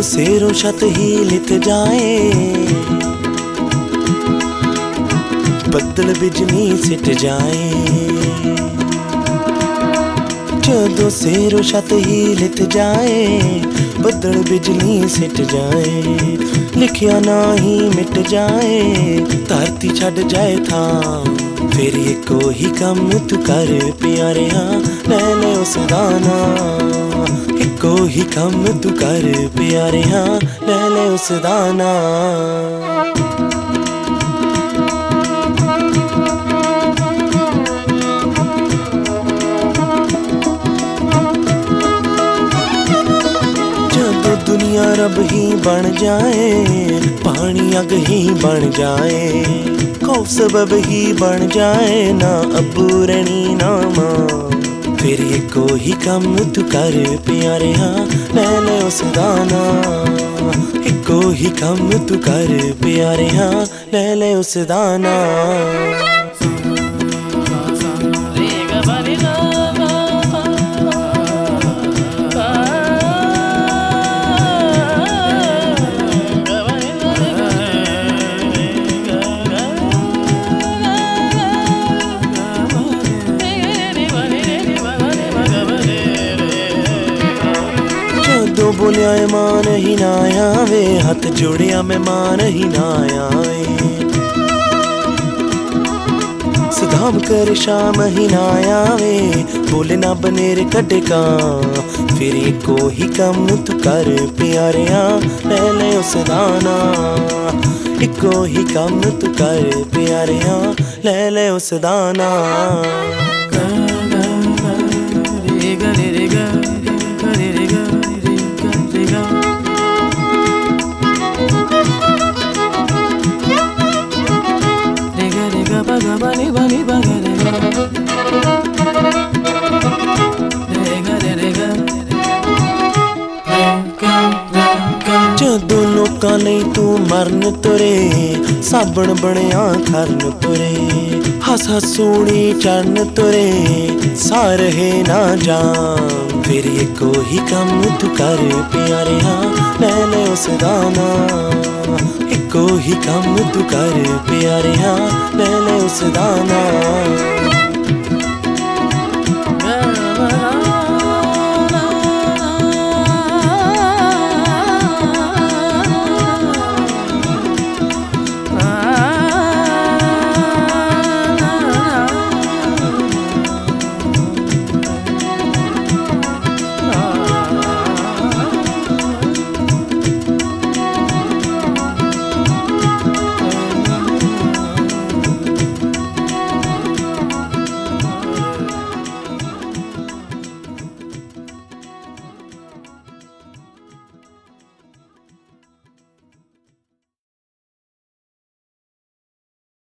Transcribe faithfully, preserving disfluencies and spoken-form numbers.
सेरों छत ही लित जाए, बदल बिजली सिट जाए। जदों सेरों छत ही लित जाए, बदल बिजली सिट जाए। लिखिया ना ही मिट जाए, धरती छड़ जाए था, फिर एको ही कम तू कर प्यारिया, ले ले उस दाना। एको ही कम तू कर प्यारिया, ले ले उस दाना। दुनिया रब ही बन जाए, पानी अग ही बन जाए, खौफ सबब ही बन जाए, ना अबू रनी ना मां। फिर एको ही कम तू कर प्यारिया, ले ले उस दाना। एको ही कम तू कर प्यारिया, ले ले उस दाना। जो बोलिया मान ही ना आवे, हाथ जोड़िया मैं मान ही ना आवे। सदाम कर शाम ही ना आवे, बोले ना बनेर कटे का। फिर एको ही कम तू कर प्यारिया, ले ले उस दाना। एको ही कम तू कर प्यारिया, ले ले उस दाना। जदों लोकां लई तू मरन तुरे, साबण बनिया खरन तुरे। हस हसूनी चढ़न तुरे, सार है ना जान। फिर एको ही कम तू कर प्यारिया, ले ले उस दाना। एको ही कम तू कर प्यारिया, ले ले उस दाना।